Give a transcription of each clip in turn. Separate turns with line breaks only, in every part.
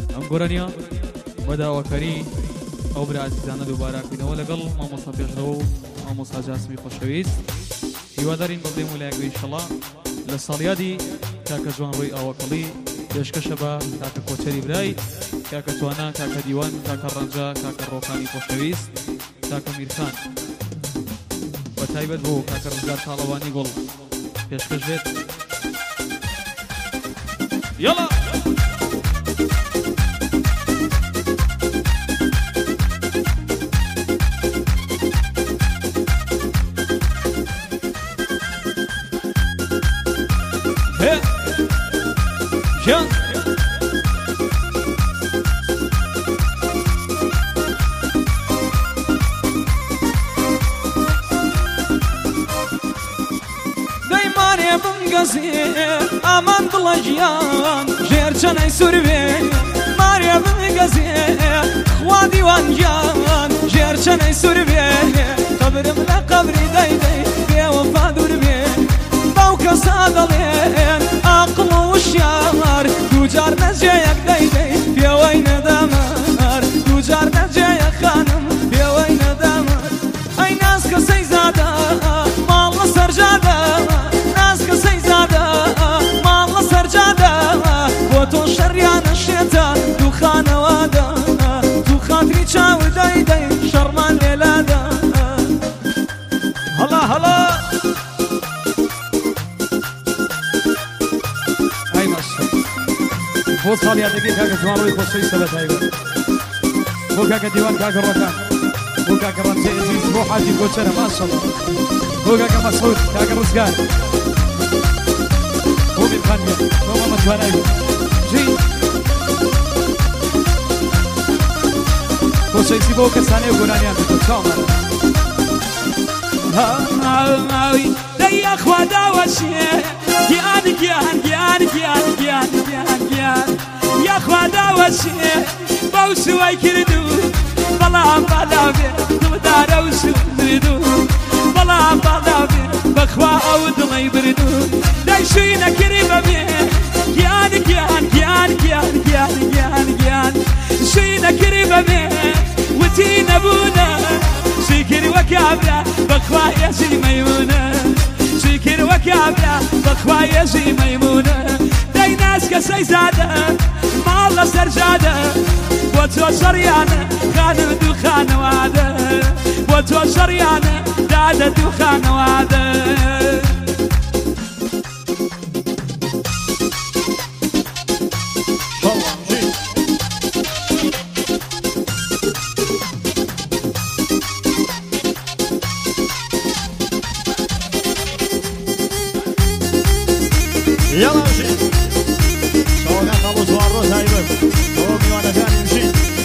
ئەم گۆرانیە بەداواکاری ئەو برا عزیزانە دووباراکەینەوە لەگەڵ مامۆستا پێشەوە و مامۆستا جاسمی خۆشەویست هیوادارین بەڵێم وەلایەکەوە ئینشەڵا لە ساڵیادی کاکە جوان ڕۆی ئاوەکەڵی پێشکەشە بە کاکە کۆچەری برای کاکە توانە کاکە دیوان کاکە ڕەنجە کاکە ڕۆخانی خۆشەویست کاکە میرخان بە تایبەت بۆ کاکە ڕزگار تاڵەوانی گوڵ پێشکەش بێت يلا هي جان دايما بمقزير امان بلجيان جير جناي سوربي ماريا بمقزير خوا ديوان جان جير جناي سوربي قبر من قبري داي داي في وفا دربي باوكا صادلين عقل والشعر دوجار نجيك داي داي في وين دمار دوجار نجيك خانم في وين دمار اي ناس كسي زادا مالله سرجادا ناس كسي زادا مالله سرجادا وتو شريان الشتاء دخان وادا تو خاطري تشاور داي داي شرمان ليلادا هلا هلا هاي ماشي بو صالي هذيك كاكا جوانوي خوشي سبت هاي بو كاكا ديوان كاكا ركان بو كاكا رمزي عزيز بو حاجي كوتشنا ما شاء الله بو كاكا مسعود كاكا رزقان بو بالخانية بو ماما جواناي جي خوشي سيبو كساني وقرانيان بتو هاوي دي اخوة داوشي جيان جيان جيان جيان جيان جيان جيان يا اخوة داوشي بوسوي كردو بلا بلا دار وسو زيدو بلا بلا بخوا او دمي بردو دايشينا كريمه بي جيان جيان جيان جيان جيان جيان جيان شينا كريمه بي وتينا بونا شكر وكابرا بخوا يا زي ميمونه شكر وكابرا بخوا يا زي ميمونه داي ناس كسي زاده ما الله سرجاده وتو شريانه خان دخان واده وتو شريانه داده دخان واده
يلا امشي سواء خلص وعروس هاي بس هو وانا ثاني امشي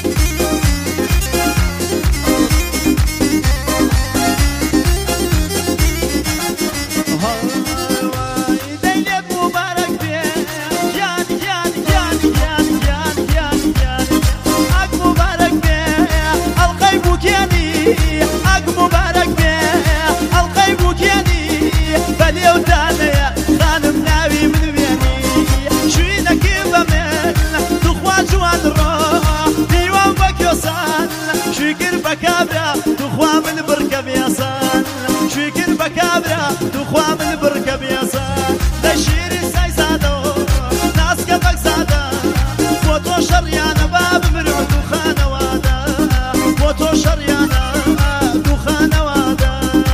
دينك مبارك بيه جان جان جان جان جان جان جان حق مبارك بيه القيب وكياني حق مبارك بيه القيب وكياني بلي وداني خانم ناوي من بيني شوينا كيف من تخوى جوان الروح ديوان بك يوصل شكر بكابرا تخوى من بركب يصل شكر بكابرا تخوى من بركب يصل لشيري ساي زادو ناس كبك زادا وتو شريانا باب مرعو دخان وادا وتو شريانا دخان وادا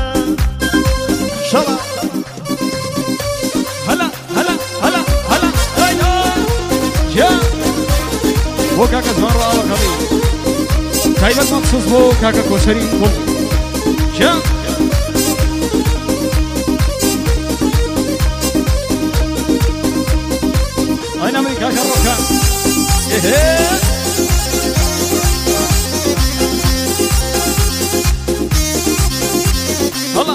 شلا
هلا هلا هلا هلا هيا جا بو كاكا زمان رأى وكبير تايبت مخصوص بو كاكا كوشري كل جا أين أمري كاكا روكان إيه هلا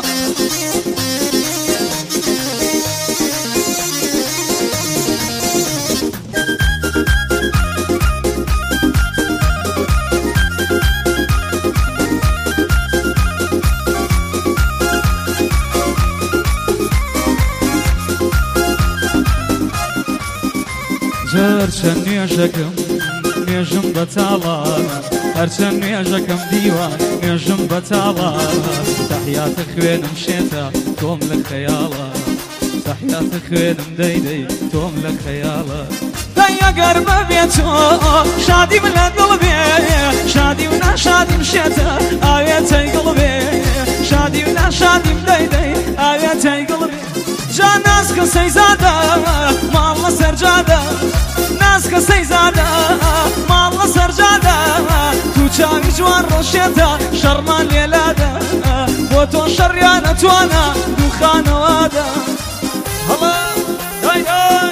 زار شني عشقم نوێژم بەتاڵە هەرچەند نوێژەکەم دیوان نوێژم بەتاڵە تەحیاتە خوێنم شێتە تۆم لە خەیاڵە تەحیاتە خوێنم دەیدەی تۆم لە خەیاڵە ئەگەر بەبێت تۆ شادیم لە دڵ بێ شادی و ناشادیم شێتە ئاوێتەی گڵ بێ شادی و ناشادیم دەیدەی ئاوێتەی گڵ بێ جا ناز کەسەی زادە ماڵ لە سەرجادە ناز کەسەی زادە ماڵ لە سەرجادە تو چاوی جوان ڕۆشێتە شەڕمان لێلادە بۆ تۆ شەڕیان نەتوانە دوو خانەوادە هەڵە دای دای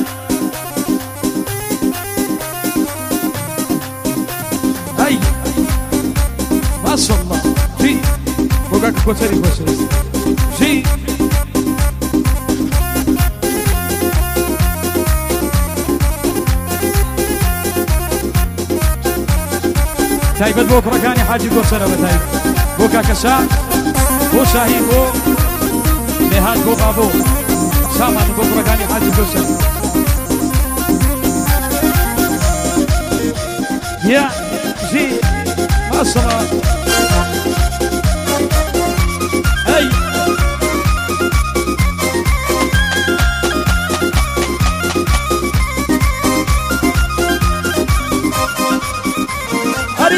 هاي ما شاء الله جي وقاك كوتري كوتري جي تايبت بوك ركاني حاجي كوتري بتايب بوكا كشا بو شاهي بو نهاد بو بابو شامان بوك ركاني حاجي كوتري يا جي ما شاء الله هاي هري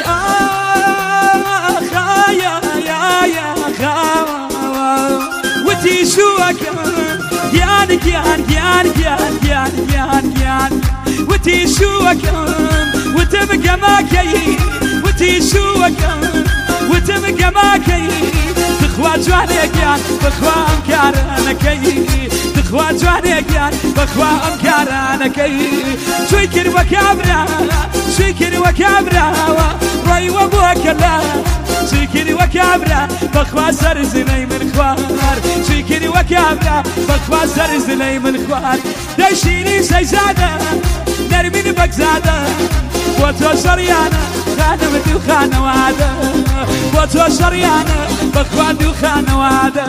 وتي شوك يان يان يان يان يان يان يان وتي شوك وتبقى ماكي وتي شوك وتبقى ماكي تخوى جوانك يان بخوى أمكارنكي تخوى جوانك يان بخوى أمكارنكي شويكر وكابرا شويكر وكابرا روي وابوك الله شويكر وكابرا بخوى سرزني من خوار شويكر وكابرا بخوى سرزني من خوار دايشيني سيزادة نرمين بكزادة بوتو شريانة خانم دو خانوادة بوتو شريانة بخوان دو خانوادة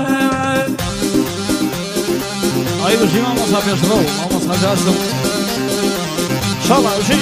أي بشي ما مصاب يشرو ما مصاب جاسم إن شاء الله بشي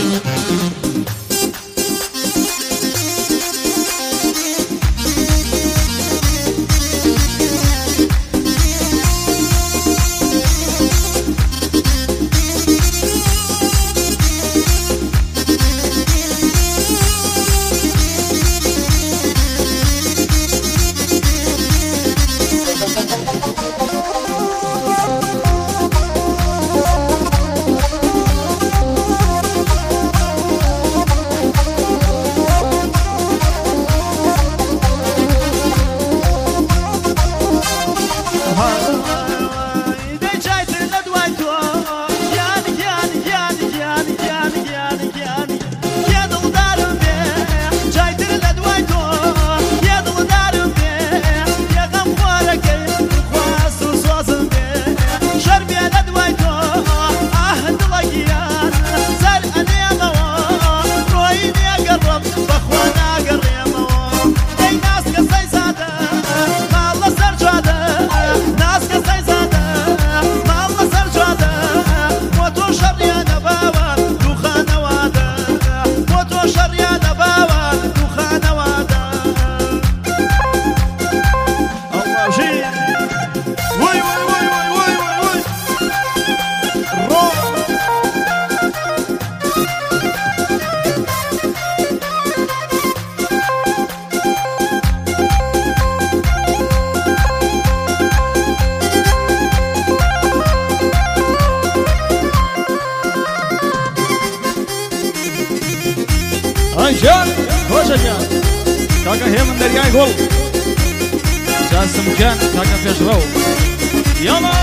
جان خوشا جان كاكا هي من درياي غول جاسم جان كاكا فيشرو يلا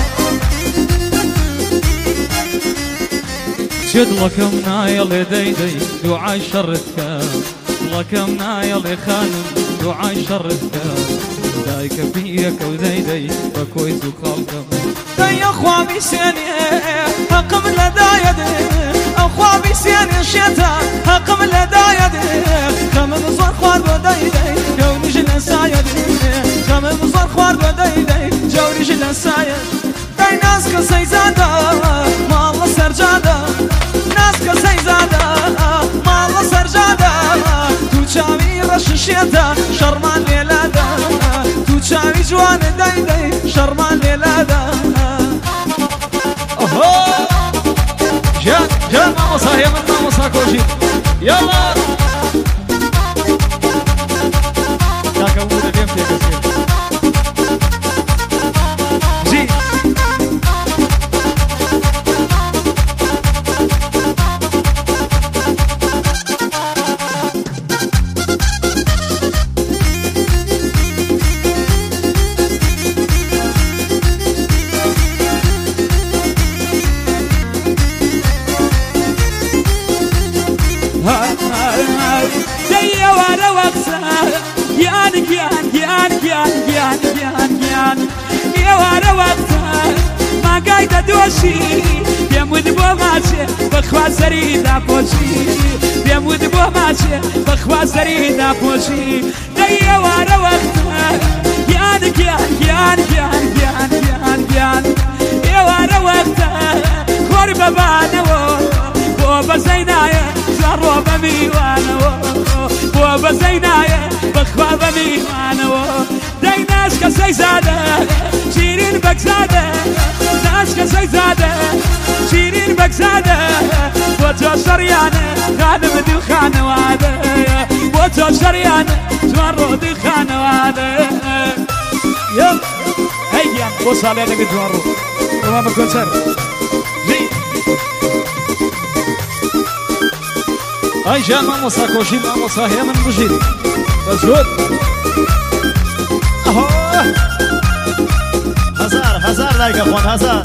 شد لكم نايل ديدي دعاي شرتك لكم نايل خانم دعاي شرتك دايك فيك وديدي بكويس وخالكم داي اخوامي سيني حقم لدايدي اخوامي سيني شتا حقم لدايدي خمن صار خوار وديدي جوني جل سايدي خمن صار خوار وديدي جوني جل سايد داي ناس كسي زادا ما الله سرجادا ناس كسي زادا
شێتە شەڕمان لێلادا تو چاوی جوانە دای دای شەڕمان لێلادا ئەهۆ جان جان مامۆسا هێمن مامۆسا کۆژی یاڵا کاکە بوونە لێم پێگەسێت جی
بيمود بو ماچه بخوا سری دا پوشی بيمود بو ماچه بخوا سری دا پوشی دیه واره وقت گیان گیان گیان گیان گیان گیان گیان یه واره وقت خور ببانه و بو بزینایه زارو بمیوانه و بو بزینایه بخوا بمیوانه و دی ناش کسی زاده شیرین بگزاده ناش کسی زاده شیرین بگزاده بۆ تۆ شەڕیانە خانم دوو خانەوادە بۆ تۆ شەڕیانە جوان ڕۆ دوو خانەوادە هەیگیان بۆ ساڵێ لەگە جوان ڕۆ ئەوە بە کۆچەر ئای ژیان مامۆسا کۆشی مامۆسا هێمن بژیر بە زۆر
هزار لایکە خۆن هزار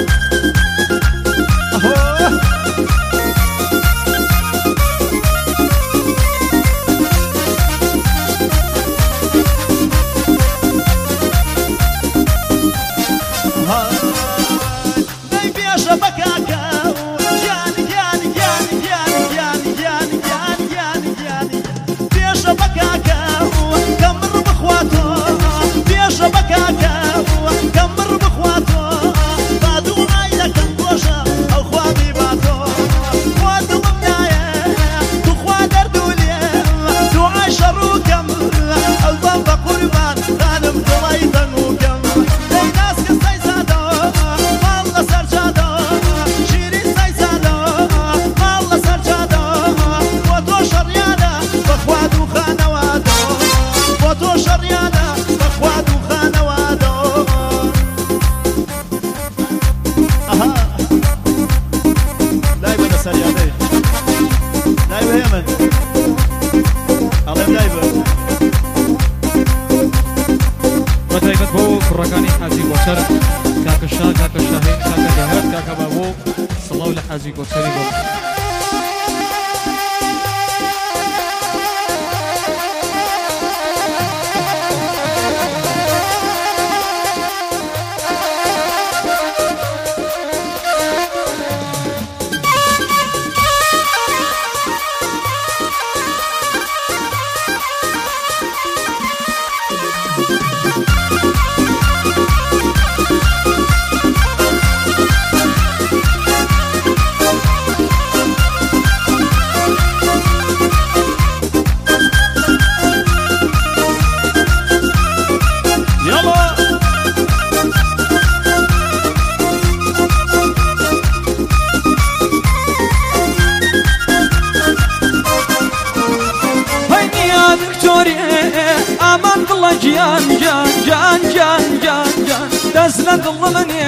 جان جان جان جان جان جان دزلن ضمني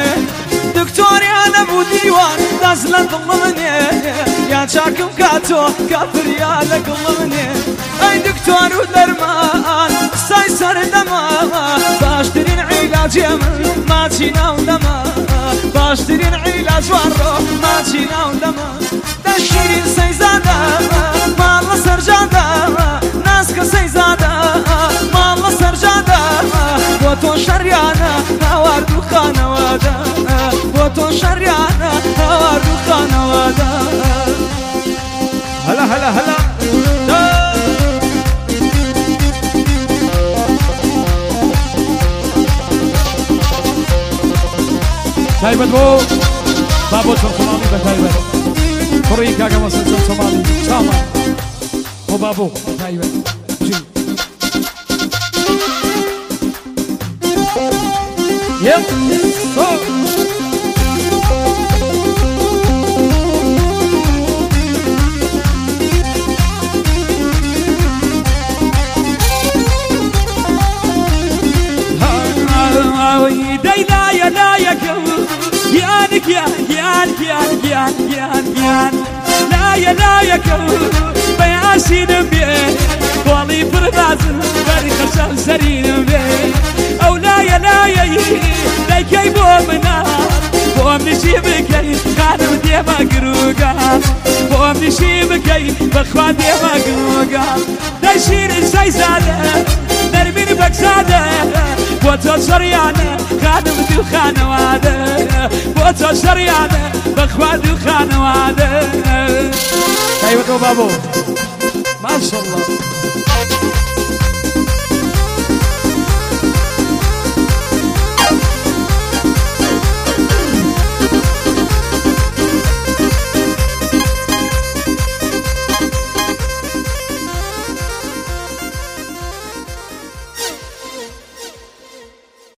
دكتوري انا ابو ديوان دزلن ضمني يا شاكم كاتو كافر يا لك ضمني اي دكتور ودرمان سايسر دما باشترين علاج يمن ما تشينا ودما باشترين علاج ورو ما تشينا ودما تشيرين سيزاده ما الله سرجاده ناس كسيزاده ما الله سرجاده بوتو شريانه هواردو خانواده بوتو شريانه هواردو خانواده هلا هلا هلا
تايبت بو بابو صومالي بتايبت فريقا كما صومالي ساما وبابو تايبت جي لا يكو بياسين بيه والي فربازن بري خشم سرين بيه او لا يكي بومنا بوم نشي بكي خانم ديما قروقا بوم نشي بكي بخوان ديما قروقا دشير السيزادة نرمين بكسادة بوتو شريانة خانم ديو خانوادة بوتو شريانة بخوان ديو خانوادة ايوه بابو ما شاء الله